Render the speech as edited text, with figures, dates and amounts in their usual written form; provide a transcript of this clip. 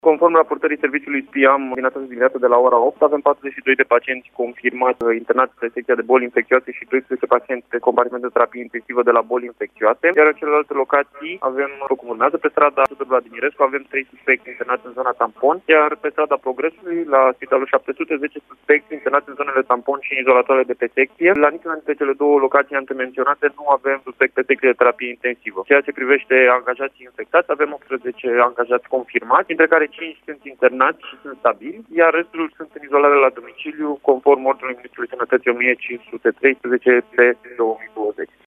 Conform raportării serviciului SPIAM din această dimineață de la ora 8, avem 42 de pacienți confirmați internați pe secția de boli infecțioase și 12 pacienți pe compartiment de terapie intensivă de la boli infecțioase. Iar în celelalte locații avem, cum urmează, pe strada Vladimirescu avem 3 suspecți internați în zona Tampon, iar pe strada Progresului, la Spitalul 710 suspecți internați în zonele Tampon și în izolatoare de pe secție. La niciuna dintre cele două locații antemenționate nu avem suspect pe secție de terapie intensivă. Ceea ce privește angajații infectați, avem 18 angajați confirmați, dintre care 5 sunt internați și sunt stabili, iar restul sunt în izolare la domiciliu, conform ordinului Ministrului Sănătății 1513 pe 2020.